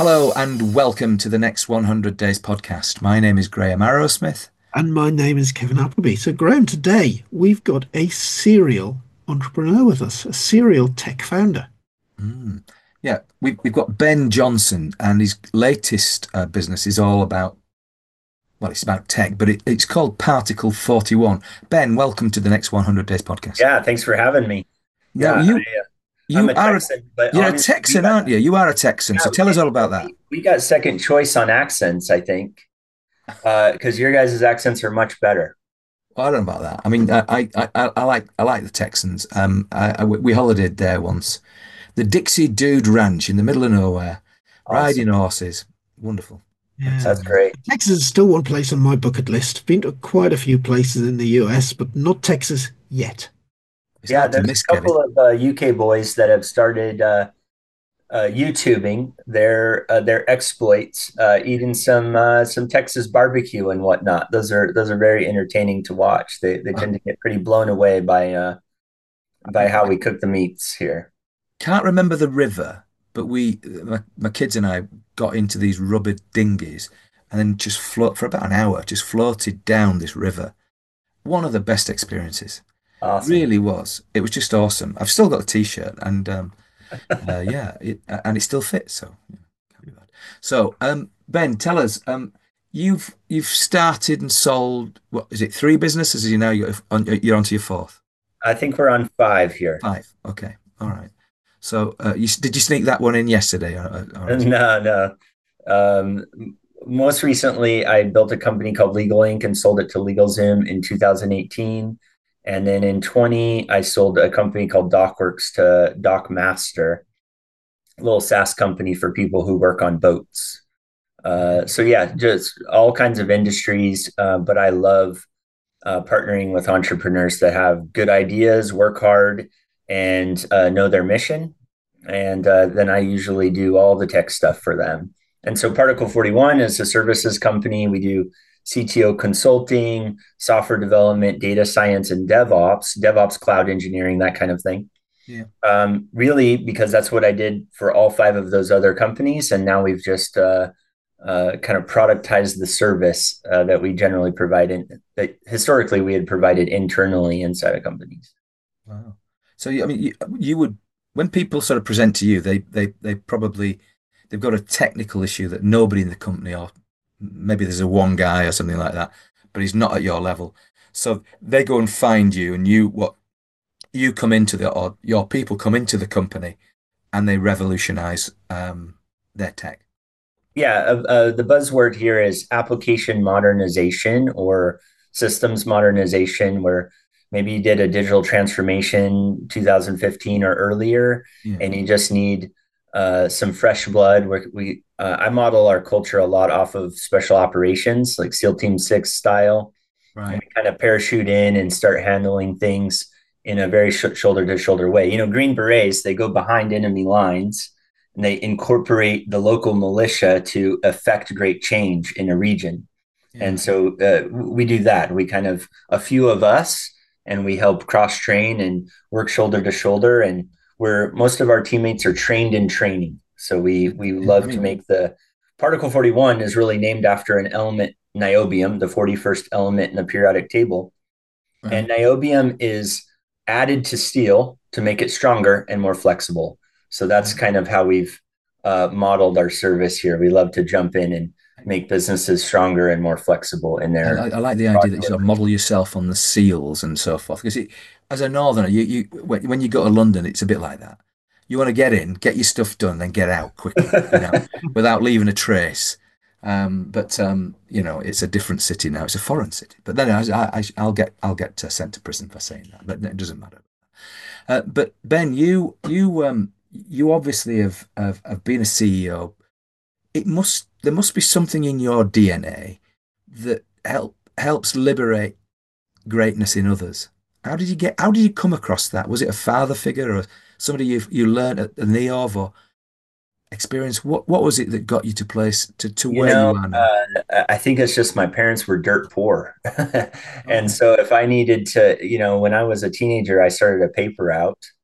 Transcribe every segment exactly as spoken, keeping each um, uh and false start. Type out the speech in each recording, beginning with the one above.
Hello and welcome to the Next one hundred Days podcast. My name is Graham Arrowsmith. And my name is Kevin Appleby. So, Graham, today we've got a serial entrepreneur with us, a serial tech founder. Mm. Yeah, we've, we've got Ben Johnson, and his latest uh, business is all about, well, it's about tech, but it, it's called Particle forty-one. Ben, welcome to the Next one hundred Days podcast. Yeah, thanks for having me. Now, Yeah, I, you uh, I'm you a are a, Texan, but you're a honestly, we Texan, got aren't you? You are a Texan, so yeah, tell us all about that. we, we got second choice on accents, I think, because your guys' accents are much better. Well, I don't know about that. I mean, I I, I, I like I like the Texans. Um, I, I, we holidayed there once. The Dixie Dude Ranch in the middle of nowhere, riding Awesome. horses. Wonderful. But, Yeah. That's um, great. Texas is still one place on my bucket list. Been to quite a few places in the U S, but not Texas yet. it's Yeah, hard to there's miss, a Kevin. couple of uh, U K boys that have started uh, uh, YouTubing their uh, their exploits, uh, eating some uh, some Texas barbecue and whatnot. Those are those are very entertaining to watch. They they I tend to get pretty blown away by uh, by how we cook the meats here. can't remember the river, but we, my, my kids and I, got into these rubber dinghies and then just float for about an hour, just floated down this river. One of the best experiences. Awesome. Really was. It was just awesome. I've still got a t-shirt, and um, uh, yeah, it, and it still fits, so yeah, can't be bad. So, um, Ben, tell us, um, you've you've started and sold, what is it, three businesses? You now you're on, you're onto your fourth. I think we're on five here. Five. Okay. All right. So, uh, you did you sneak that one in yesterday, or, or is it? No, no. Um, Most recently, I built a company called Legal Inc and sold it to LegalZoom in two thousand eighteen. And then in twenty, I sold a company called DocWorks to DocMaster, a little SaaS company for people who work on boats. Uh, so yeah, just all kinds of industries. Uh, but I love uh, partnering with entrepreneurs that have good ideas, work hard, and uh, know their mission. And uh, then I usually do all the tech stuff for them. And so Particle forty-one is a services company. We do C T O consulting, software development, data science, and DevOps, DevOps cloud engineering, that kind of thing. Yeah. Um, really, because that's what I did for all five of those other companies. And now we've just uh, uh, kind of productized the service uh, that we generally provide in that historically we had provided internally inside of companies. Wow. So, you- I mean, you, you would, when people sort of present to you, they they they probably they've got a technical issue that nobody in the company, or maybe there's a one guy or something like that, but he's not at your level. So they go and find you, and you what you come into the or your people come into the company, and they revolutionize um, their tech. Yeah, uh, uh, the buzzword here is application modernization or systems modernization, where maybe you did a digital transformation two thousand fifteen or earlier, Yeah. and you just need uh, some fresh blood. Where we, uh, I model our culture a lot off of special operations, like SEAL Team Six style. And Right. we kind of parachute in and start handling things in a very sh- shoulder to shoulder way. You know, Green Berets, they go behind enemy lines and they incorporate the local militia to affect great change in a region. Yeah. And so uh, we do that. We kind of, a few of us, and we help cross train and work shoulder to shoulder. And where most of our teammates are trained in training. So we, we Yeah. I love to mean, make the Particle forty-one is really named after an element, niobium, the forty-first element in the periodic table. right. And niobium is added to steel to make it stronger and more flexible. So that's kind of how we've uh, modeled our service here. We love to jump in and make businesses stronger and more flexible in I, their I I like the idea product that you sort of delivery. model yourself on the seals and so forth. Because it, as a northerner, you, you when, when you go to London, it's a bit like that. You want to get in, get your stuff done, then get out quickly, you know, without leaving a trace. Um, but um, you know, it's a different city now. It's a foreign city. But then I, I, I'll get I'll get uh, sent to prison for saying that. But it doesn't matter. Uh, but Ben, you you um you obviously have, have have been a C E O. It must there must be something in your D N A that help helps liberate greatness in others. How did you get? How did you come across that? Was it a father figure or somebody you you learned at the knee of or experience? What what was it that got you to place to to You where know, you are now? uh, I think it's just my parents were dirt poor. All And right. so if I needed to, you know, when I was a teenager, I started a paper out.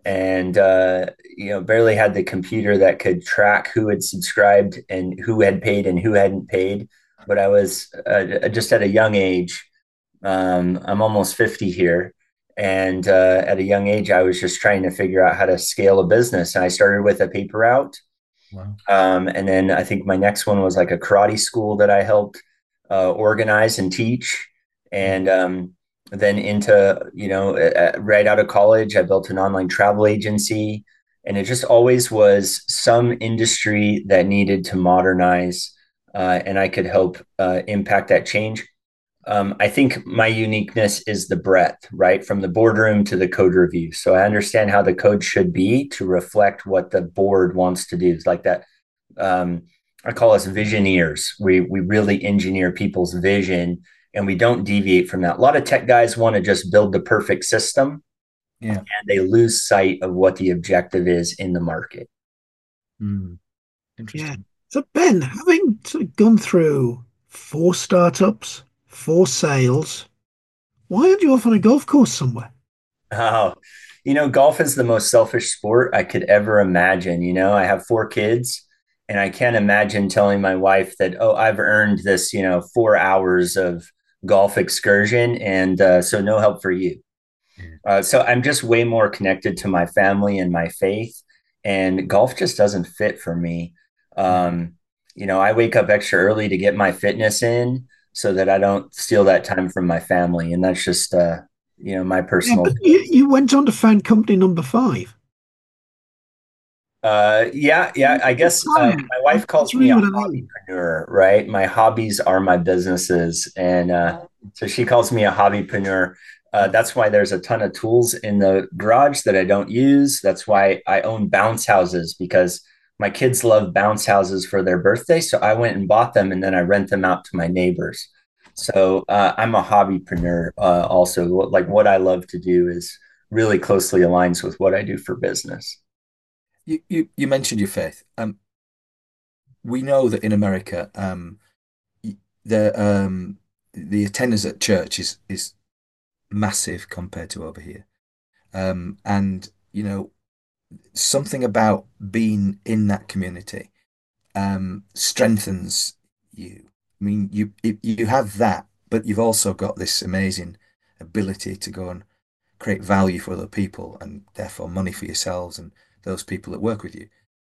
and uh, you know, barely had the computer that could track who had subscribed and who had paid and who hadn't paid. But I was uh, just at a young age. Um, I'm almost fifty here. And uh, at a young age, I was just trying to figure out how to scale a business. And I started with a paper route. Wow. Um, and then I think my next one was like a karate school that I helped uh, organize and teach. And um, then into, you know, uh, right out of college, I built an online travel agency. And it just always was some industry that needed to modernize. Uh, and I could help uh, impact that change. Um, I think my uniqueness is the breadth, right? From the boardroom to the code review. So I understand how the code should be to reflect what the board wants to do. It's like that. Um, I call us visioneers. We we really engineer people's vision, and we don't deviate from that. A lot of tech guys want to just build the perfect system, Yeah. and they lose sight of what the objective is in the market. Mm. Yeah. Interesting. So Ben, having sort of gone through four startups, four sales, why aren't you off on a golf course somewhere? Oh, you know, golf is the most selfish sport I could ever imagine. You know, I have four kids, and I can't imagine telling my wife that, oh, I've earned this, you know, four hours of golf excursion, and uh, so no help for you. Yeah. Uh, so I'm just way more connected to my family and my faith, and golf just doesn't fit for me. Mm. Um, you know, I wake up extra early to get my fitness in so that I don't steal that time from my family, and that's just, uh, you know, my Yeah, personal. but you, you went on to found company number five. Uh, yeah, yeah. I guess uh, Plan. my wife That's calls me really a what I mean. hobbypreneur, right? My hobbies are my businesses, and uh, so she calls me a hobbypreneur. Uh, that's why there's a ton of tools in the garage that I don't use. That's why I own bounce houses because my kids love bounce houses for their birthday. So I went and bought them, and then I rent them out to my neighbors. So uh, I'm a hobbypreneur. Uh, also, like what I love to do is really closely aligns with what I do for business. You, you you mentioned your faith. Um, we know that in America, um, y- the um the attendance at church is is massive compared to over here. Um, and you know, something about being in that community um strengthens you. I mean, you you you have that, but you've also got this amazing ability to go and create value for other people and therefore money for yourselves and those people that work with you.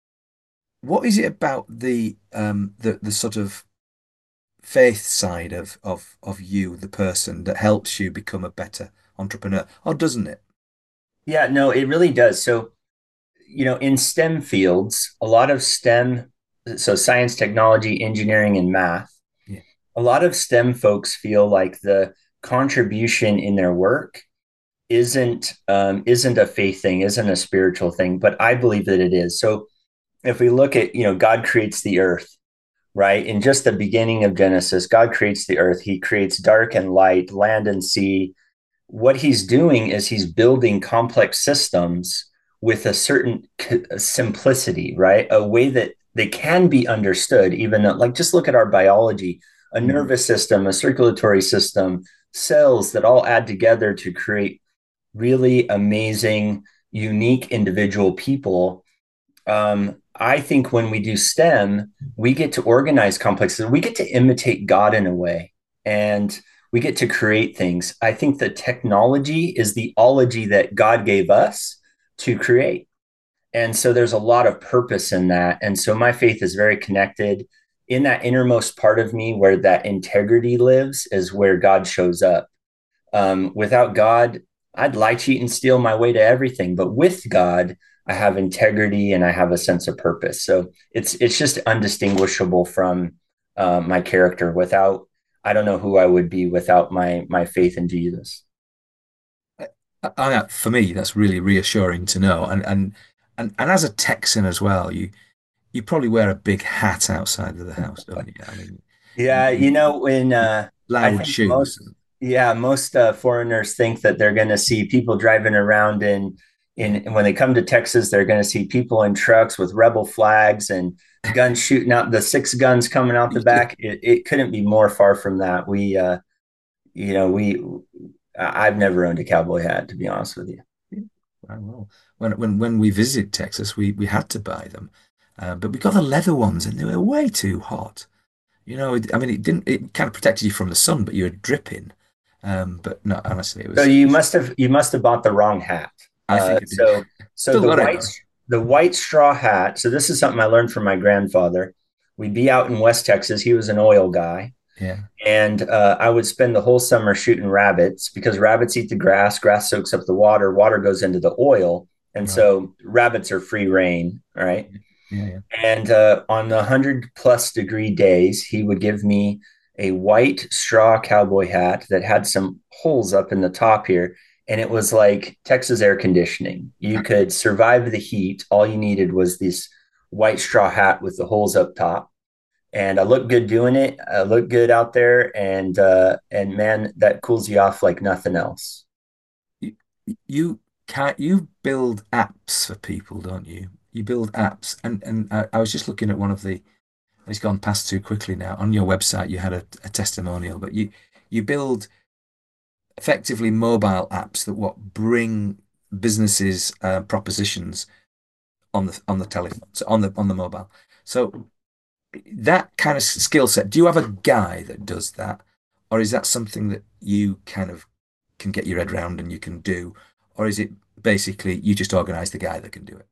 What is it about the um the the sort of faith side of of of you, the person, that helps you become a better entrepreneur, or doesn't it? Yeah, no, it really does. So, you know, in STEM fields, a lot of STEM, so science, technology, engineering, and math, Yeah. a lot of STEM folks feel like the contribution in their work isn't um, isn't a faith thing, isn't a spiritual thing, but I believe that it is. So if we look at, you know, God creates the earth, right? In just the beginning of Genesis, God creates the earth. He creates dark and light, land and sea. What he's doing is he's building complex systems with a certain simplicity, right? A way that they can be understood, even though, like, just look at our biology, a Mm. nervous system, a circulatory system, cells that all add together to create really amazing, unique individual people. um, I think when we do STEM, we get to organize complexes. We get to imitate God in a way, and we get to create things. I think the technology is the ology that God gave us to create. And so there's a lot of purpose in that. And so my faith is very connected. In that innermost part of me where that integrity lives is where God shows up. Um, without God, I'd lie, cheat, and steal my way to everything. But with God, I have integrity and I have a sense of purpose. So it's it's just undistinguishable from uh, my character. Without, I don't know who I would be without my my faith in Jesus. I, I, for me, that's really reassuring to know. And and and and as a Texan as well, you you probably wear a big hat outside of the house, don't you? I mean, Yeah, you, you know, when you, uh, I loud think shoes. most, yeah, most uh, foreigners think that they're going to see people driving around in, Yeah. in, when they come to Texas, they're going to see people in trucks with rebel flags and guns shooting out, the six guns coming out the back. It, it couldn't be more far from that. We, uh, you know, we, I've never owned a cowboy hat, to be honest with you. Wow, well, when when when we visited Texas, we we had to buy them, uh, but we got the leather ones, and they were way too hot. You know, it, I mean, it didn't. It kind of protected you from the sun, but you were dripping. Um, but no, honestly, it So was. you must have you must have bought the wrong hat. I Uh, think I did. so so Still the got it white though. the white straw hat. So this is something I learned from my grandfather. We'd be out in West Texas. He was an oil guy, Yeah. and uh, I would spend the whole summer shooting rabbits because rabbits eat the grass. Grass soaks up the water. Water goes into the oil, and Right. so rabbits are free reign, right? Yeah. Yeah. And uh, on the one hundred plus degree days, he would give me a white straw cowboy hat that had some holes up in the top here. And it was like Texas air conditioning. You could survive the heat. All you needed was this white straw hat with the holes up top. And I looked good doing it. I looked good out there. And, uh, and man, that cools you off like nothing else. You, you can't. You build apps for people, don't you? You build apps, and and I, I was just looking at one of the. It's gone past too quickly now. On your website, you had a, a testimonial, but you you build effectively mobile apps that what bring businesses uh, propositions on the on the telephone, so on the on the mobile. So that kind of skill set, do you have a guy that does that, or is that something that you kind of can get your head around and you can do, or is it basically you just organize the guy that can do it?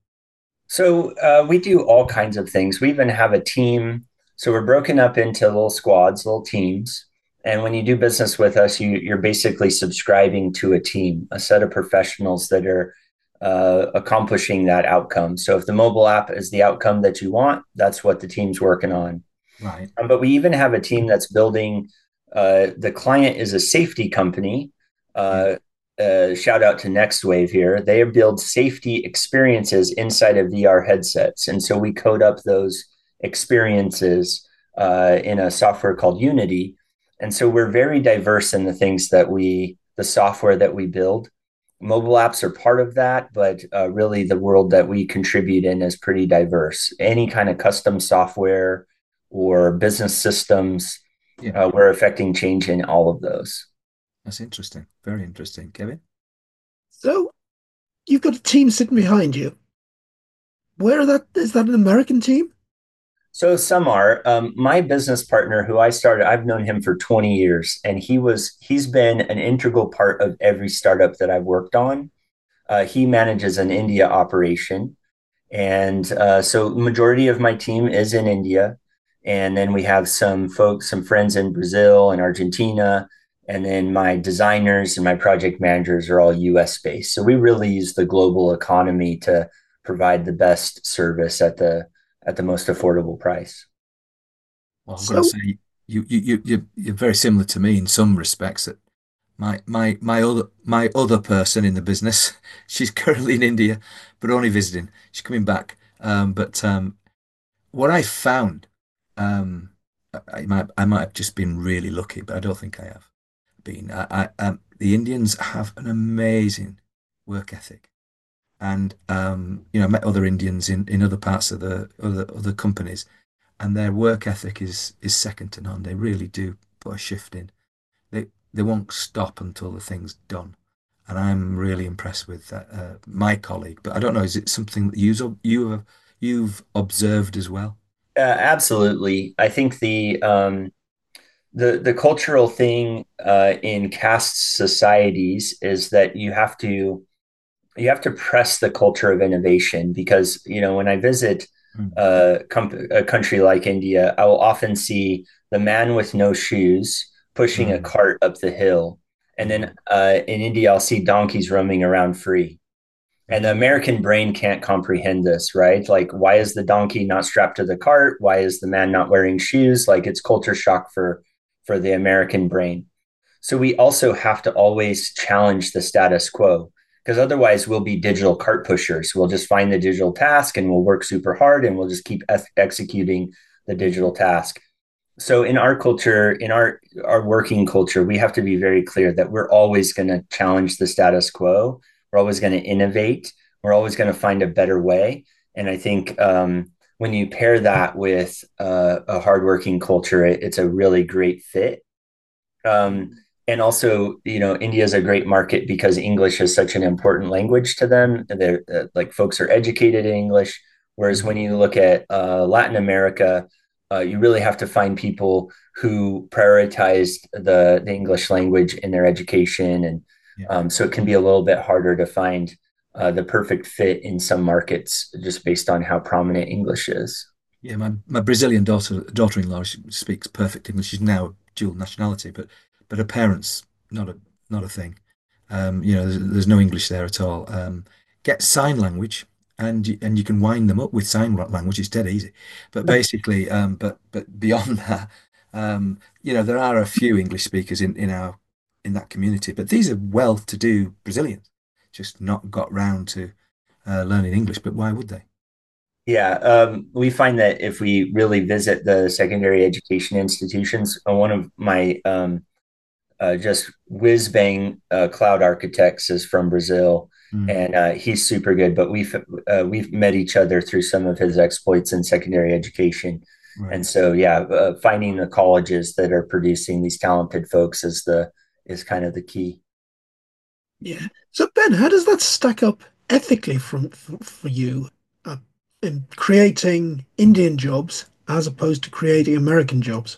So uh, we do all kinds of things. We even have a team. So we're broken up into little squads, little teams. And when you do business with us, you, you're basically subscribing to a team, a set of professionals that are uh, accomplishing that outcome. So if the mobile app is the outcome that you want, that's what the team's working on. Right. Um, but we even have a team that's building. Uh, the client is a safety company. Yeah. Uh, uh, shout out to NextWave here. They build safety experiences inside of V R headsets, and so we code up those experiences uh, in a software called Unity. And so we're very diverse in the things that we, the software that we build. Mobile apps are part of that, but uh, really the world that we contribute in is pretty diverse. Any kind of custom software or business systems, Yeah. uh, we're affecting change in all of those. That's interesting. Very interesting. Kevin? So you've got a team sitting behind you. Where are that? Is that an American team? So some are. Um, my business partner, who I started, I've known him for twenty years, and he was he's been an integral part of every startup that I've worked on. Uh, he manages an India operation, and uh, so majority of my team is in India, and then we have some folks, some friends in Brazil and Argentina, and then my designers and my project managers are all U S based. So we really use the global economy to provide the best service at the at the most affordable price. Well, I'm going to So say you you you you're, you're very similar to me in some respects. That my my my other my other person in the business, she's currently in India, but only visiting. She's coming back. Um, but um, what I found, um, I, I might I might have just been really lucky, but I don't think I have been. I, I um, the Indians have an amazing work ethic, and um, you know, I met other Indians in in other parts of the other other companies, and their work ethic is is second to none. They really do put a shift in. They they won't stop until the thing's done, and I'm really impressed with that, uh, my colleague. But I don't know, is it something that you you have you've observed as well? Uh, absolutely, I think the um, the the cultural thing uh, in caste societies is that you have to you have to press the culture of innovation because you know when I visit Mm. uh, com- a country like India, I will often see the man with no shoes pushing a Mm. cart up the hill, and Yeah, then uh, in India I'll see donkeys roaming around free. And the right. American brain can't comprehend this, right? Like, why is the donkey not strapped to the cart? Why is the man not wearing shoes? Like, it's culture shock for for the American brain. So we also have to always challenge the status quo because otherwise we'll be digital cart pushers. We'll just find the digital task and we'll work super hard and we'll just keep ex- executing the digital task. So in our culture, in our our working culture, we have to be very clear that we're always going to challenge the status quo. We're always going to innovate. We're always going to find a better way. And I think um, when you pair that with uh, a hardworking culture, it, it's a really great fit. Um, and also, you know, India is a great market because English is such an important language to them. They're uh, like folks are educated in English. Whereas Mm. when you look at uh, Latin America, uh, you really have to find people who prioritized the, the English language in their education. And Yeah. um, so it can be a little bit harder to find uh, the perfect fit in some markets just based on how prominent English is. Yeah, my, my Brazilian daughter daughter-in-law, she speaks perfect English. She's now dual nationality, but but her parents not a not a thing. Um, you know, there's, there's no English there at all. Um, get sign language, and you, and you can wind them up with sign language. It's dead easy. But basically, um, but but beyond that, um, you know, there are a few English speakers in in our in that community, but these are well-to-do Brazilians, just not got round to uh, learning English. But why would they? Yeah, um, we find that if we really visit the secondary education institutions, uh, one of my um, uh, just whiz bang uh, cloud architects is from Brazil, Mm, and uh, he's super good. But we've uh, we've met each other through some of his exploits in secondary education, right. and so yeah, uh, finding the colleges that are producing these talented folks is the is kind of the key. Yeah. So Ben, how does that stack up ethically from for, for you uh, in creating Indian jobs as opposed to creating American jobs?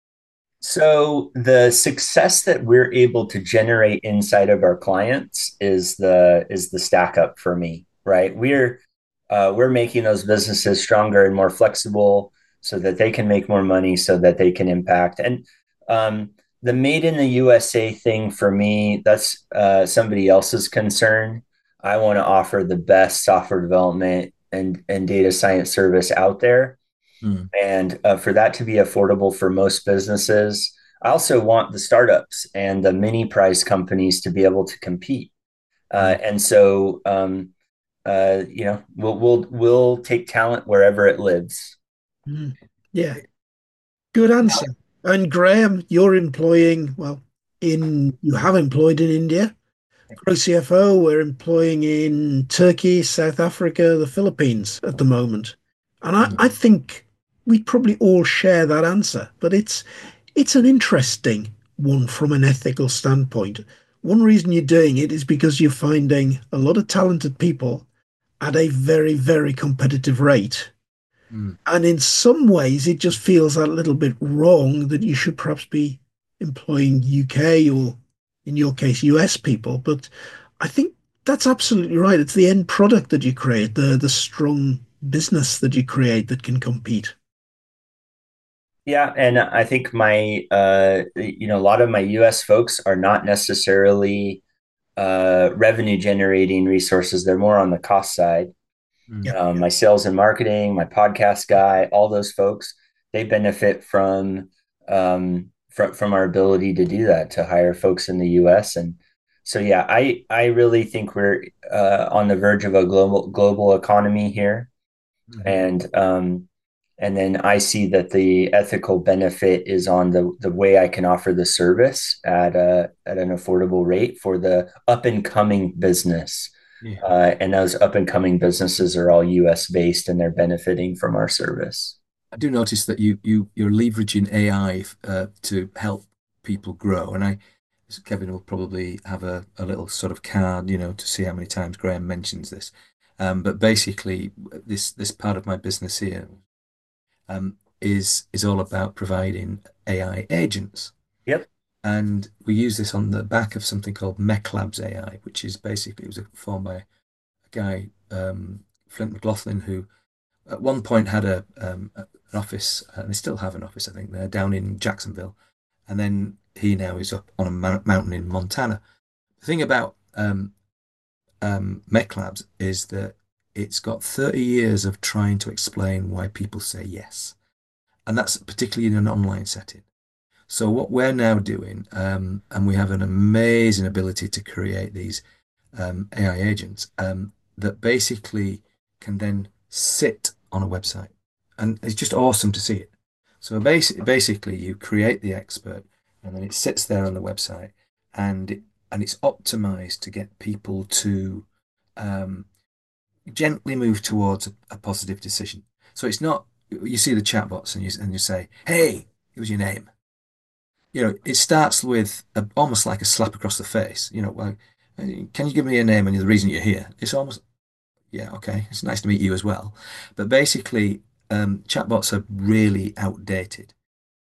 So the success that we're able to generate inside of our clients is the is the stack up for me, right? We're uh, we're making those businesses stronger and more flexible so that they can make more money, so that they can impact. And um, the made in the U S A thing for me, that's uh, somebody else's concern. I want to offer the best software development and and data science service out there, Mm, and uh, for that to be affordable for most businesses. I also want the startups and the mini prize companies to be able to compete. Uh, mm. and so, um, uh, you know, we'll, we'll, we'll take talent wherever it lives. Mm. Yeah, good answer. And Graham, you're employing, well, in you have employed in India. Pro C F O, we're employing in Turkey, South Africa, the Philippines at the moment. And I, Mm. I think we probably all share that answer, but it's it's an interesting one from an ethical standpoint. One reason you're doing it is because you're finding a lot of talented people at a very, very competitive rate. Mm. And in some ways, it just feels a little bit wrong that you should perhaps be employing U K or, in your case, U S people. But I think that's absolutely right. It's the end product that you create, the the strong business that you create that can compete. Yeah, and I think my, uh, you know, a lot of my U S folks are not necessarily uh, revenue generating resources. They're more on the cost side. Mm. Yeah. Um, my sales and marketing, my podcast guy, all those folks, they benefit from um, from from our ability to do that, to hire folks in the U S. And so, yeah, I I really think we're uh, on the verge of a global global economy here, Mm. and um, and then I see that the ethical benefit is on the the way I can offer the service at a at an affordable rate for the up and coming business. Yeah. Uh, and those up and coming businesses are all U S based, and they're benefiting from our service. I do notice that you you you're leveraging A I uh, to help people grow, and I Kevin will probably have a, a little sort of card, you know, to see how many times Graham mentions this. Um, but basically, this this part of my business here um, is is all about providing A I agents, Yep. and we use this on the back of something called MechLabs A I, which is basically it was formed by a guy um, Flint McLaughlin who at one point had a um, an office, and they still have an office, I think, they're down in Jacksonville, and then he now is up on a mountain in Montana. The thing about um, um, Mech Labs is that it's got thirty years of trying to explain why people say yes, and that's particularly in an online setting. So what we're now doing, um, and we have an amazing ability to create these um, A I agents um, that basically can then sit on a website, and it's just awesome to see it. So basi- basically, you create the expert, and then it sits there on the website, and it, and it's optimized to get people to um, gently move towards a, a positive decision. So it's not you see the chatbots and you and you say, "Hey, it was your name." you know, it starts with a, almost like a slap across the face. You know, like, uh, can you give me your name and the reason you're here? It's almost, yeah, okay, it's nice to meet you as well. But basically, um, chatbots are really outdated.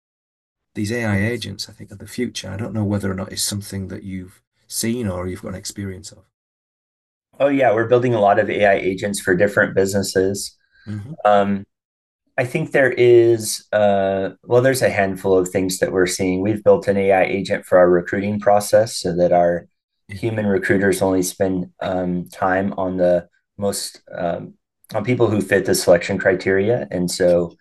These A I agents, I think, are the future. I don't know whether or not it's something that you've seen or you've got an experience of. Oh yeah, we're building a lot of A I agents for different businesses. Hmm. Um, I think there is, uh, well, there's a handful of things that we're seeing. We've built an A I agent for our recruiting process so that our Yeah. human recruiters only spend um, time on the most um, on people who fit the selection criteria. And so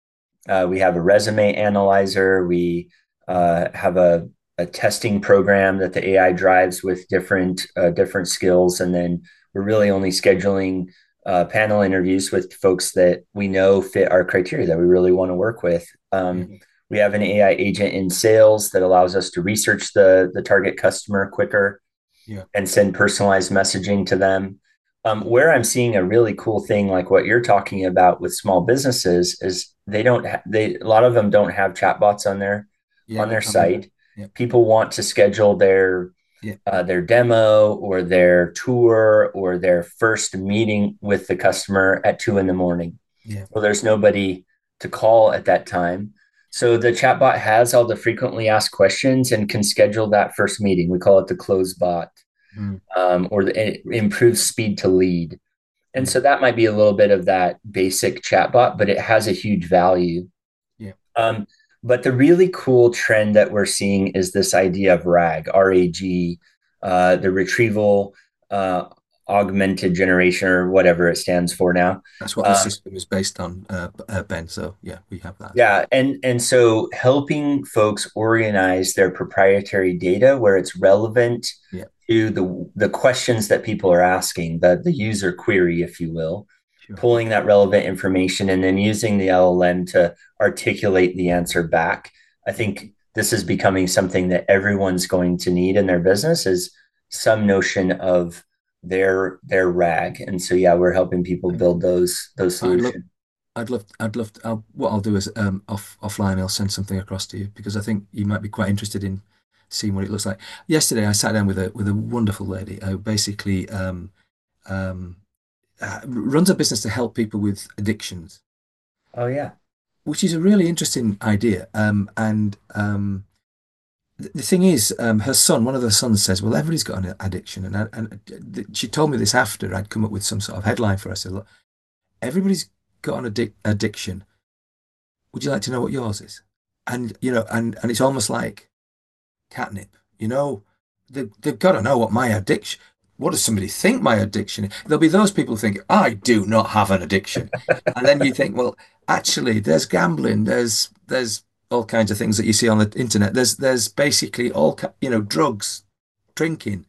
uh, we have a resume analyzer. We uh, have a, a testing program that the A I drives with different uh, different skills, and then we're really only scheduling uh, panel interviews with folks that we know fit our criteria that we really want to work with. Yeah. Um, we have an A I agent in sales that allows us to research the the target customer quicker Yeah. and send personalized messaging to them. Um, where I'm seeing a really cool thing, like what you're talking about with small businesses, is they don't ha- they a lot of them don't have chatbots on their Yeah. on their I mean, site. yeah. People want to schedule their Yeah. uh, their demo or their tour or their first meeting with the customer at two in the morning. Yeah. Well, there's nobody to call at that time. So the chatbot has all the frequently asked questions and can schedule that first meeting. We call it the close bot, Mm. um, or the it improves speed to lead. And Yeah. so that might be a little bit of that basic chatbot, but it has a huge value. Yeah. Um, but the really cool trend that we're seeing is this idea of RAG, R A G, uh, the retrieval uh, augmented generation, or whatever it stands for now. That's what the Um, system is based on, uh, uh, Ben. So yeah, we have that as well. Yeah, and and so helping folks organize their proprietary data where it's relevant Yeah. to the the questions that people are asking, the the user query, if you will, Sure. pulling that relevant information and then using the L L M to articulate the answer back. I Yeah. think this is becoming something that everyone's going to need in their business is some notion of their their RAG. And so yeah, we're helping people Okay. build those those I'd love, solutions. I'd love, I'd love. To, I'll, what I'll do is, um, off offline, I'll send something across to you because I think you might be quite interested in seeing what it looks like. Yesterday, I sat down with a with a wonderful lady who basically um, um, uh, runs a business to help people with addictions, Oh yeah. which is a really interesting idea. Um, and um, th- the thing is, um, her son, one of her sons says, "Well, everybody's got an addiction," and I, and th- she told me this after I'd come up with some sort of headline for her. I said, "Look, everybody's got an addic addiction. Would you like to know what yours is?" And you know, and and it's almost like catnip. You know, they they've got to know what my addiction. What does somebody think my addiction is? There'll be those people who think I do not have an addiction, and then you think, well, actually, there's gambling, there's there's all kinds of things that you see on the internet. There's there's basically all you know, drugs, drinking,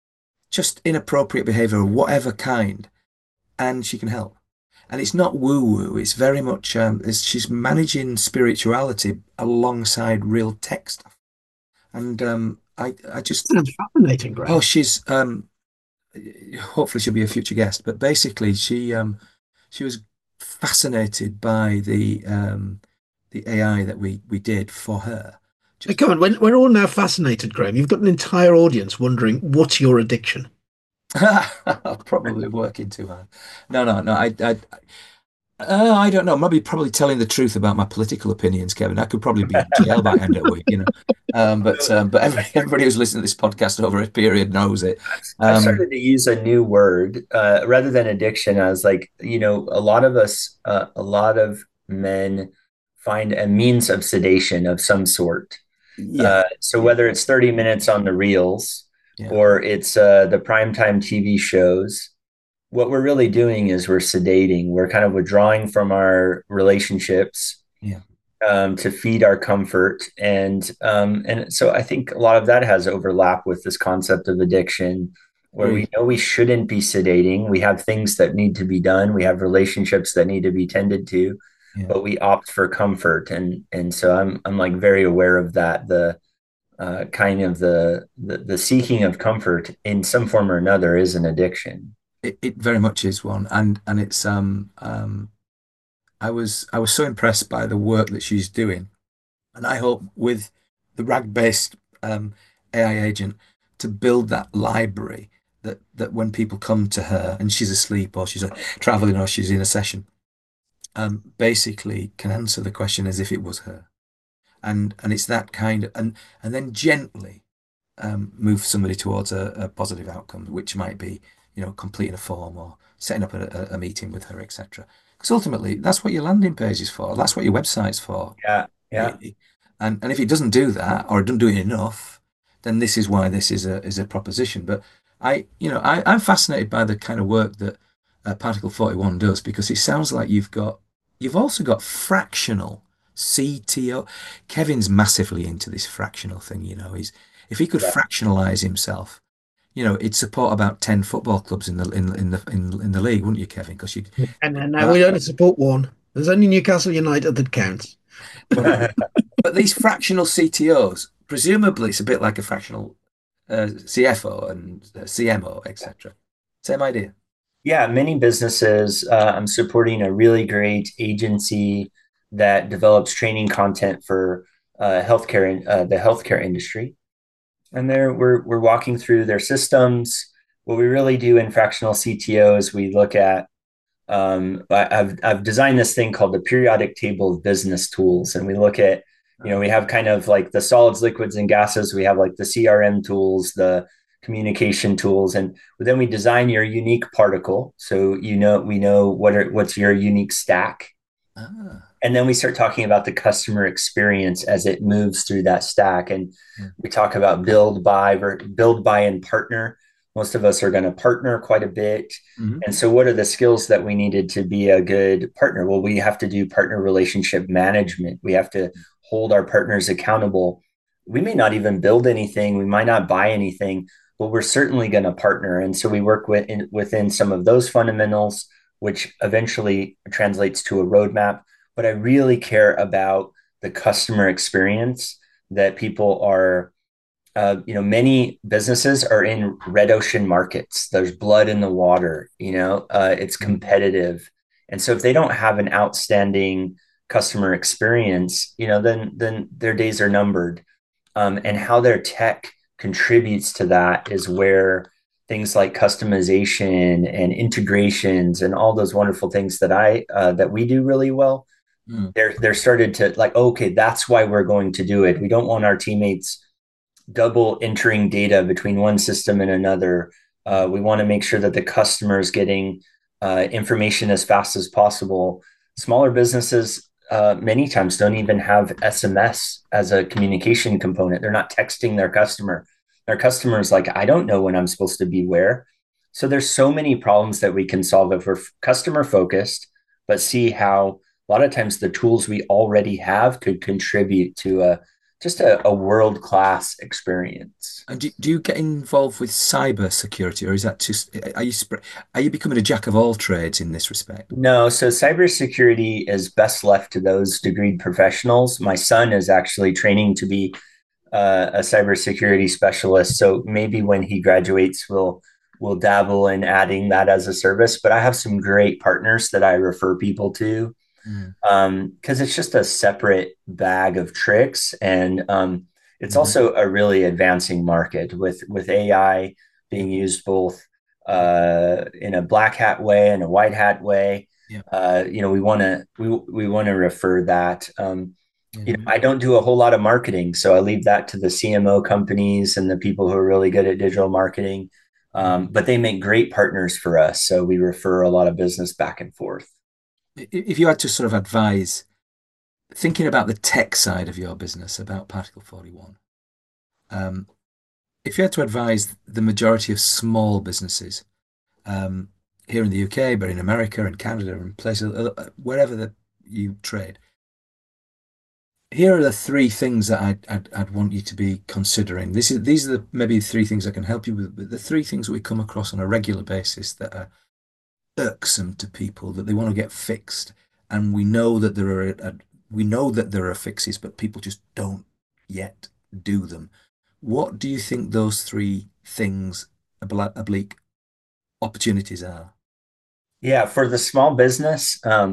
just inappropriate behavior of whatever kind, and she can help. And it's not woo woo. It's very much um, it's, she's managing spirituality alongside real tech stuff. And um, I I just Sounds fascinating, oh Graham. she's um hopefully she'll be a future guest. But basically she um she was fascinated by the um the A I that we we did for her. Hey, Just come on, we're, we're all now fascinated, Graham. You've got an entire audience wondering what's your addiction. probably working too hard. No, no, no. I I Uh, I don't know. Maybe probably telling the truth about my political opinions, Kevin. I could probably be in jail by the end of the week, you know. Um, but um, but every, everybody who's listening to this podcast over a period knows it. I've Um, started to use a new word uh, rather than addiction. I was like, you know, a lot of us, uh, a lot of men find a means of sedation of some sort. yeah, Uh, so yeah, whether it's thirty minutes on the reels yeah, or it's uh, the primetime T V shows, what we're really doing is we're sedating. We're kind of withdrawing from our relationships yeah. um, to feed our comfort, and um, and so I think a lot of that has overlap with this concept of addiction, where we Agreed. know we shouldn't be sedating. We have things that need to be done. We have relationships that need to be tended to, Yeah. but we opt for comfort, and and so I'm I'm like very aware of that. The uh, kind of the, the the seeking of comfort in some form or another is an addiction. It, it very much is one, and and it's um um. I was I was so impressed by the work that she's doing, and I hope with the RAG-based um, A I agent to build that library that that when people come to her and she's asleep or she's uh, traveling or she's in a session, um, basically can answer the question as if it was her. And and it's that kind of and and then gently um, move somebody towards a, a positive outcome, which might be, you know, completing a form or setting up a, a meeting with her, et cetera. Because ultimately, that's what your landing page is for. That's what your website's for. Yeah, yeah. Really. And and if it doesn't do that or it doesn't do it enough, then this is why this is a is a proposition. But I, you know, I, I'm fascinated by the kind of work that uh, Particle forty-one does because it sounds like you've got you've also got fractional C T O. Kevin's massively into this fractional thing, you know. He's if he could Yeah. fractionalize himself, you know, it'd support about ten football clubs in the in in the in, in the league, wouldn't you, Kevin? Because you And, and now uh, we only support one. There's only Newcastle United that counts. but but these fractional C T Os, presumably, it's a bit like a fractional uh, C F O and uh, C M O, et cetera. Same idea. Yeah, many businesses. Uh, I'm supporting a really great agency that develops training content for uh, healthcare in uh, the healthcare industry, and there we're we're walking through their systems. What we really do in fractional C T O is we look at. Um, I, I've I've designed this thing called the periodic table of business tools, and we look at you know we have kind of like the solids, liquids, and gases. We have like the C R M tools, the communication tools, and then we design your unique particle. So you know we know what are what's your unique stack, Ah, and then we start talking about the customer experience as it moves through that stack. And yeah. we talk about build, buy, build, buy, and partner. Most of us are going to partner quite a bit. Mhm. And so, what are the skills that we needed to be a good partner? Well, we have to do partner relationship management. We have to hold our partners accountable. We may not even build anything, we might not buy anything, but we're certainly going to partner. And so, we work with, in, within some of those fundamentals, which eventually translates to a roadmap, but I really care about the customer experience that people are. Uh, you know, many businesses are in red ocean markets. There's blood in the water. You know, uh, it's Mhm. competitive, and so if they don't have an outstanding customer experience, you know, then then their days are numbered. Um, and how their tech contributes to that is where things like customization and integrations and all those wonderful things that I uh, that we do really well Mm. they're they're started to like okay that's why we're going to do it. We don't want our teammates double entering data between one system and another. Uh, we want to make sure that the customer is getting uh, information as fast as possible. Smaller businesses uh, many times don't even have S M S as a communication component. They're not texting their customer. Their customer is like, I don't know when I'm supposed to be where. So there's so many problems that we can solve if we're customer focused, but see how a lot of times the tools we already have could contribute to a just a, a world class experience. And do, do you get involved with cyber security, or is that just are you sp- are you becoming a jack of all trades in this respect? No, so cybersecurity is best left to those degreed professionals. My son is actually training to be uh, a cybersecurity specialist, so maybe when he graduates, we'll we'll dabble in adding that as a service. But I have some great partners that I refer people to Mm. um, because it's just a separate bag of tricks, and um, it's Mhm. also a really advancing market with with A I Yeah, being used both uh, in a black hat way and a white hat way. yeah, Uh, you know, we want to we we want to refer that. Um, yeah. you know, I don't do a whole lot of marketing, so I leave that to the C M O companies and the people who are really good at digital marketing. Um, Mhm. but they make great partners for us, so we refer a lot of business back and forth. If you had to sort of advise, thinking about the tech side of your business, about Particle forty-one, um, if you had to advise the majority of small businesses um, here in the U K, but in America and Canada and places uh, wherever that you trade, here are the three things that I'd, I'd, I'd want you to be considering. This is these are the maybe three things I can help you with, but the three things that we come across on a regular basis that are irksome to people that they want to get fixed, and we know that there are a, we know that there are fixes, but people just don't yet do them. What do you think those three things, oblique opportunities are? Yeah, for the small business, um,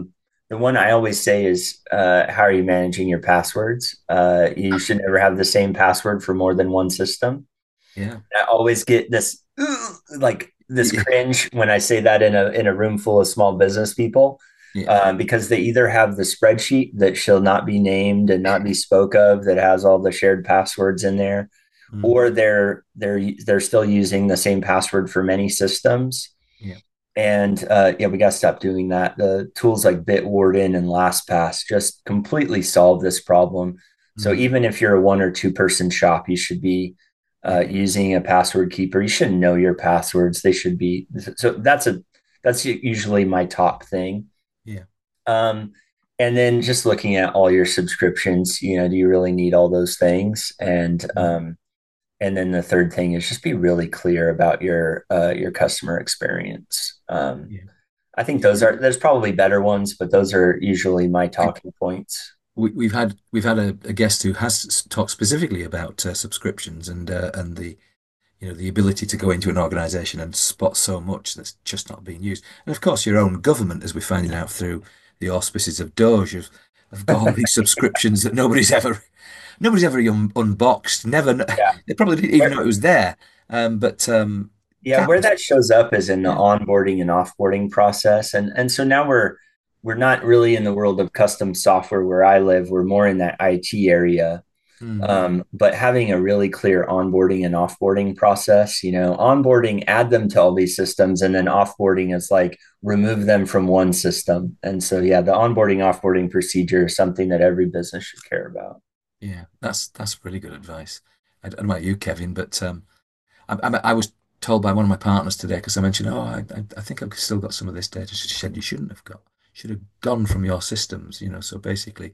the one I always say is, uh, how are you managing your passwords? Uh, you should never have the same password for more than one system. Yeah. I always get this like this Yeah. cringe when I say that in a in a room full of small business people, Yeah. um, because they either have the spreadsheet that shall not be named and not be spoke of that has all the shared passwords in there, Mm. or they're they're they're still using the same password for many systems. Yeah. And uh, yeah, we got to stop doing that. The tools like Bitwarden and LastPass just completely solve this problem. So Mm. even if you're a one or two person shop, you should be uh, Yeah. using a password keeper. You should know your passwords. They should be. So that's a that's usually my top thing. Yeah. Um, and then just looking at all your subscriptions, you know, do you really need all those things? And Mm. um, and then the third thing is just be really clear about your uh, your customer experience. Um, Yeah. I think those are there's probably better ones, but those are usually my I, talking points. we, we've had we've had a, a guest who has talked specifically about uh, subscriptions and uh, and the you know the ability to go into an organization and spot so much that's just not being used. And of course, your own government, as we're finding out through the auspices of Doge, have, have got all these subscriptions that nobody's ever nobody's ever un unboxed. Never, Yeah. they probably didn't even know it was there. Um, but um, Yeah, where countless, that shows up is in the yeah. onboarding and offboarding process. And and so now we're we're not really in the world of custom software where I live. We're more in that I T area. Mm, Um, but having a really clear onboarding and offboarding process, you know, onboarding, add them to all these systems, and then offboarding is like remove them from one system. And so, yeah, the onboarding, offboarding procedure is something that every business should care about. yeah, that's that's really good advice. I don't know about you, Kevin, but um, I, I, I was told by one of my partners today because I mentioned, oh, I, I I think I've still got some of this data. She said you shouldn't have got, should have gone from your systems, you know. So basically,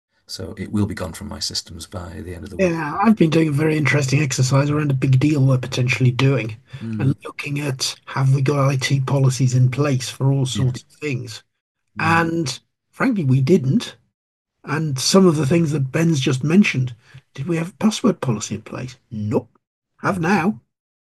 so it will be gone from my systems by the end of the week. Yeah, I've been doing a very interesting exercise around a big deal we're potentially doing Mm, and looking at have we got I T policies in place for all yeah. sorts of things. Mm, And frankly, we didn't. And some of the things that Ben's just mentioned, did we have a password policy in place? Nope. Have yeah. now.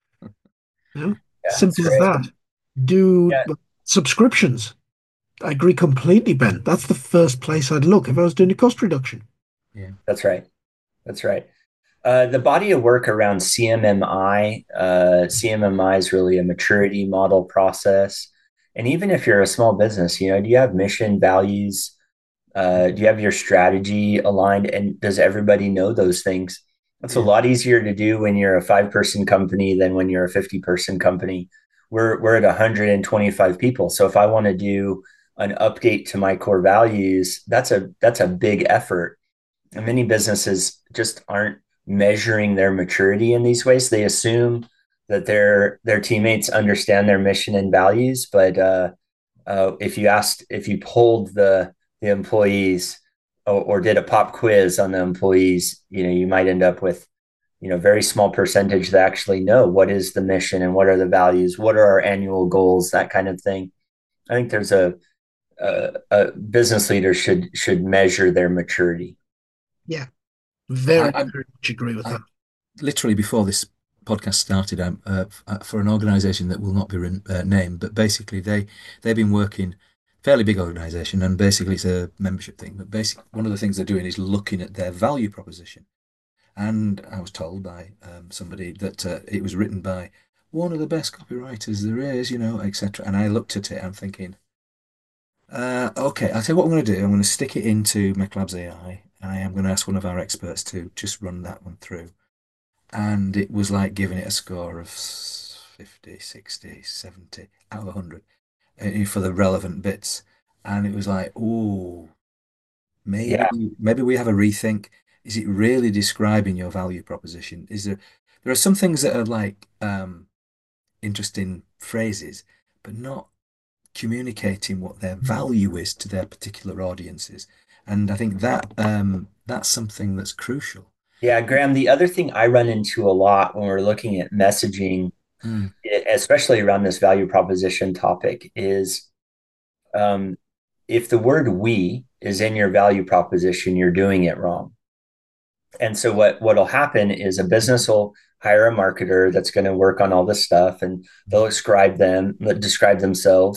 You know, Yeah, that's simple as great. that. Do Yeah, subscriptions. I agree completely, Ben. That's the first place I'd look if I was doing a cost reduction. Yeah. that's right. That's right. Uh, the body of work around C M M I, uh, C M M I is really a maturity model process. And even if you're a small business, you know, do you have mission, values? Uh, do you have your strategy aligned? And does everybody know those things? That's a Yeah. lot easier to do when you're a five person company than when you're a fifty person company. We're, we're at one hundred twenty-five people. So if I want to do an update to my core values, that's a, that's a big effort. And many businesses just aren't measuring their maturity in these ways. They assume that their, their teammates understand their mission and values. But, uh, uh, if you asked, if you polled the, the employees or, or did a pop quiz on the employees, you know, you might end up with, you know, very small percentage that actually know what is the mission and what are the values, what are our annual goals, that kind of thing. I think there's a, a, a business leader should should measure their maturity. Yeah, very, I, I, very much agree with I that. literally before this podcast started, um, uh, uh, for an organisation that will not be uh, named, but basically they they've been working fairly big organisation, and basically it's a membership thing. But basically, one of the things they're doing is looking at their value proposition. And I was told by um, somebody that uh, it was written by one of the best copywriters there is, you know, et cetera. And I looked at it, I'm thinking, uh, okay, I'll tell you what I'm going to do. I'm going to stick it into MechLabs A I, and I am going to ask one of our experts to just run that one through. And it was like giving it a score of fifty, sixty, seventy out of one hundred uh, for the relevant bits. And it was like, oh, maybe Yeah, maybe we have a rethink. Is it really describing your value proposition? Is there there are some things that are like um, interesting phrases, but not communicating what their value is to their particular audiences. And I think that um, that's something that's crucial. yeah, Graham. The other thing I run into a lot when we're looking at messaging, Mm, especially around this value proposition topic, is um, if the word we is in your value proposition, you're doing it wrong. And so what what'll happen is a business will hire a marketer that's going to work on all this stuff, and they'll describe them describe themselves,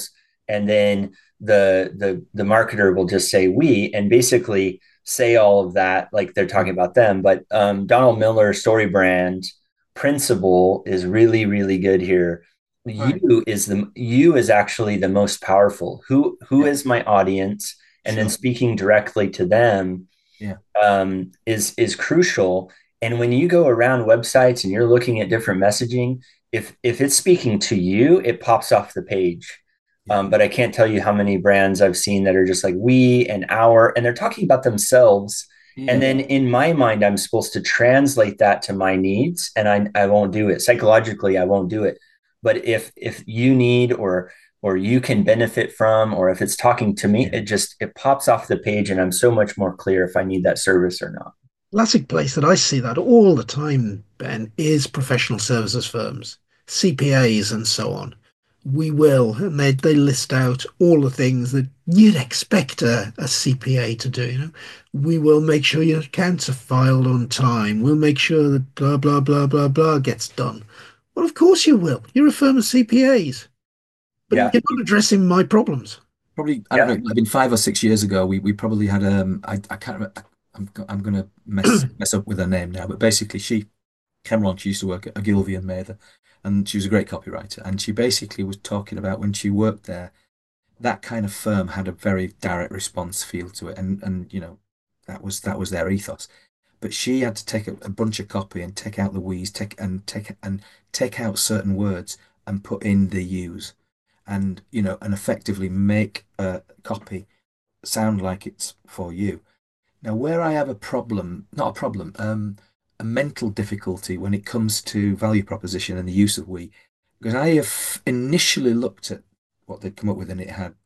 and then the the the marketer will just say we, and basically say all of that like they're talking about them. But um, Donald Miller, story brand principle is really really good here. Right. You is the you is actually the most powerful. Who who Yeah. is my audience, and then Sure. speaking directly to them Yeah. um, is is crucial. And when you go around websites and you're looking at different messaging, if if it's speaking to you, it pops off the page. Yeah. Um, but I can't tell you how many brands I've seen that are just like we and our, and they're talking about themselves. And Yeah. then in my mind, I'm supposed to translate that to my needs, and I I won't do it psychologically. I won't do it. But if if you need or or you can benefit from, or if it's talking to me, Yeah. it just it pops off the page, and I'm so much more clear if I need that service or not. Classic place that I see that all the time, Ben, is professional services firms, C P As and so on. We will, and they, they list out all the things that you'd expect a, a C P A to do. You know, we will make sure your accounts are filed on time. We'll make sure that blah, blah, blah, blah, blah gets done. Well, of course you will. You're a firm of C P As, but Yeah, you're not addressing my problems. Probably, I don't know, yeah, it might have been five or six years ago. We we probably had um I, I can't remember, I'm go- I'm gonna mess mess up with her name now, but basically she came along. She used to work at Ogilvy and Mather, and she was a great copywriter. And she basically was talking about when she worked there, that kind of firm had a very direct response feel to it, and and you know that was that was their ethos. But she had to take a, a bunch of copy and take out the we's, take and take and take out certain words and put in the you's, and you know, and effectively make a copy sound like it's for you. Now, where I have a problem, not a problem, um, a mental difficulty when it comes to value proposition and the use of we, because I have initially looked at what they'd come up with and it had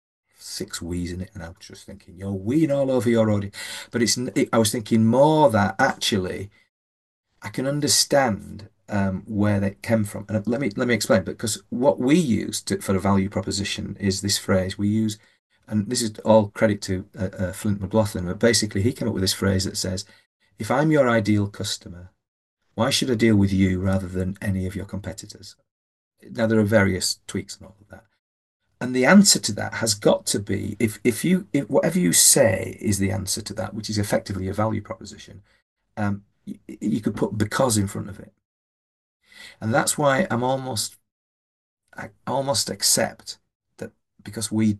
six we's in it, and I was just thinking, you're weeing all over your audience. But it's, it, I was thinking more that actually I can understand um, where they came from. And let me let me explain. Because what we use to, for a value proposition is this phrase we use, and this is all credit to uh, uh, Flint McLaughlin. But basically, he came up with this phrase that says, "If I'm your ideal customer, why should I deal with you rather than any of your competitors?" Now there are various tweaks and all of that. And the answer to that has got to be if if you if whatever you say is the answer to that, which is effectively a value proposition, um, you, you could put because in front of it. And that's why I'm almost I almost accept that because we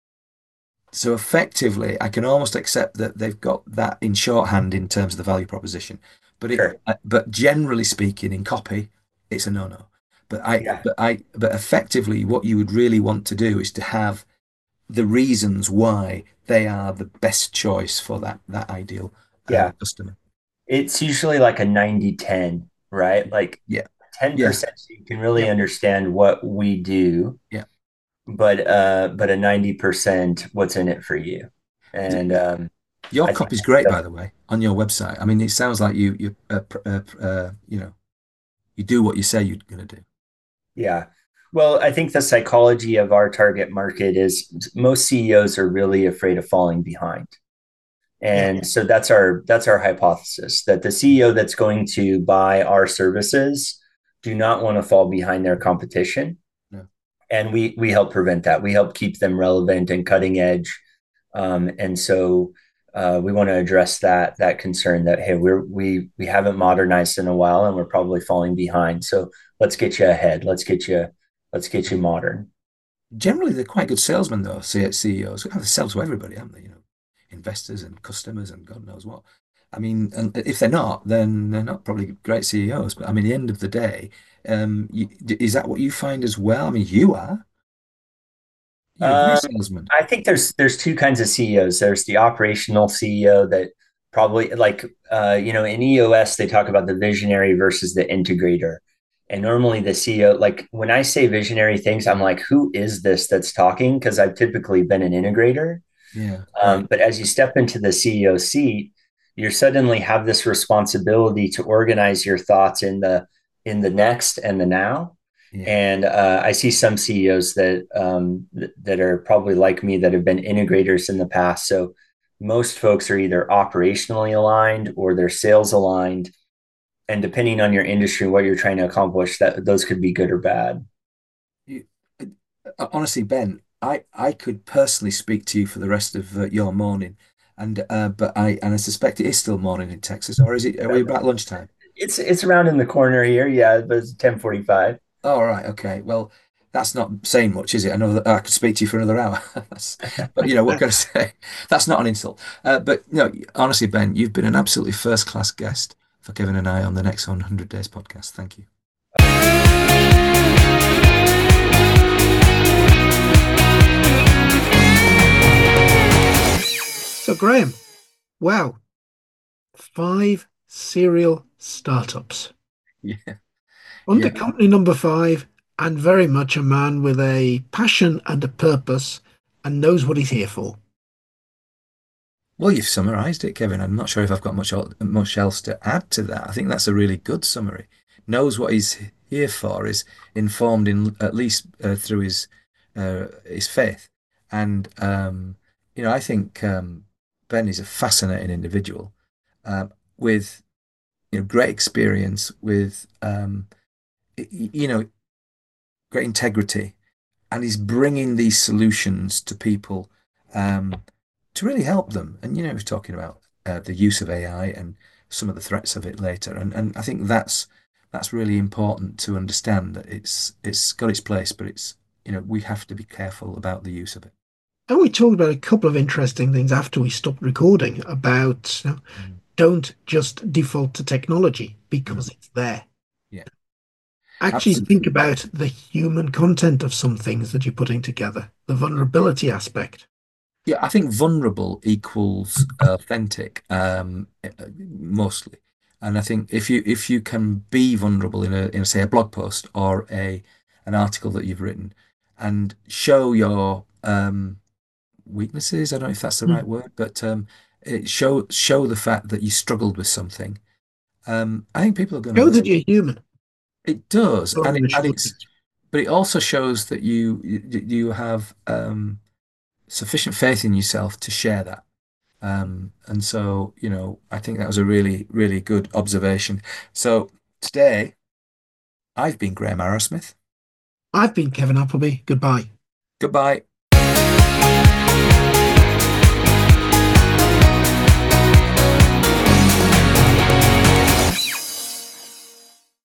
so effectively I can almost accept that they've got that in shorthand in terms of the value proposition. But it sure. uh, but generally speaking in copy, it's a no-no. But I Yeah, but I but effectively what you would really want to do is to have the reasons why they are the best choice for that that ideal uh, yeah. customer. It's usually like a ninety ten, right? Like Yeah, yeah, ten percent so you can really yep, understand what we do, yeah. but uh but a ninety percent what's in it for you. And um Your I think copy's great, by that's the way, on your website. I mean, it sounds like you you uh, uh, uh, you know you do what you say you're going to do. yeah. Well, I think the psychology of our target market is most C E Os are really afraid of falling behind. Yeah, And so that's our that's our hypothesis that the C E O that's going to buy our services do not want to fall behind their competition. No. And we we help prevent that. We help keep them relevant and cutting edge. Um, and so uh, we want to address that that concern that hey, we're we we haven't modernized in a while and we're probably falling behind. So let's get you ahead. Let's get you let's get you modern. Generally, they're quite good salesmen, though. C EOs they sell to everybody, haven't they? You know, investors and customers and God knows what. I mean, and if they're not, then they're not probably great C E Os. But I mean, at the end of the day, um, you, is that what you find as well? I mean, you are. You're a great Um, salesman. I think there's there's two kinds of C E Os. There's the operational C E O that probably like uh, you know in E O S they talk about the visionary versus the integrator. And normally the C E O, like when I say visionary things, I'm like, who is this that's talking? Because I've typically been an integrator. Yeah, right. Um, but as you step into the C E O seat, you suddenly have this responsibility to organize your thoughts in the in the next and the now. Yeah. And uh, I see some C E Os that um, th- that are probably like me that have been integrators in the past. So most folks are either operationally aligned or they're sales aligned. And depending on your industry, what you're trying to accomplish, that those could be good or bad. You, uh, honestly, Ben. I I could personally speak to you for the rest of uh, your morning, and uh, but I and I suspect it is still morning in Texas, or is it? Are we about lunchtime? It's it's around in the corner here, yeah, but it's ten forty-five. Oh, right, okay. Well, that's not saying much, is it? I know that I could speak to you for another hour. That's, but you know, what can I say? That's not an insult. Uh, but no, honestly, Ben, you've been an absolutely first class guest for Kevin and I on the next one hundred Days podcast. Thank you. So, Graham, wow, five serial startups. Yeah, On yeah. to company number five, and very much a man with a passion and a purpose and knows what he's here for. Well, you've summarized it, Kevin. I'm not sure if I've got much el- much else to add to that. I think that's a really good summary. Knows what he's here for, is informed in at least uh, through his uh, his faith, and um, you know, I think um, Ben is a fascinating individual um, with you know great experience, with um, y- y- you know great integrity, and he's bringing these solutions to people um, to really help them. And you know, he was talking about uh, the use of A I and some of the threats of it later. And and I think that's that's really important to understand that it's it's got its place, but it's you know we have to be careful about the use of it. And we talked about a couple of interesting things after we stopped recording about, you know, Mm. don't just default to technology No, because it's there. yeah, Actually, think absolutely. about the human content of some things that you're putting together, the vulnerability aspect. Yeah, I think vulnerable equals authentic, um, eh, eh, mostly. And I think if you if you can be vulnerable in a in say a blog post or a an article that you've written and show your um, weaknesses, I don't know if that's the right Mm. word, but um, it show show the fact that you struggled with something. Um, I think people are going to Show that listen. you're human. It does, Your and it, and initial it's picture. but it also shows that you you, you have um, sufficient faith in yourself to share that. Um, and so, you know, I think that was a really, really good observation. So today, I've been Graham Arrowsmith. I've been Kevin Appleby. Goodbye. Goodbye.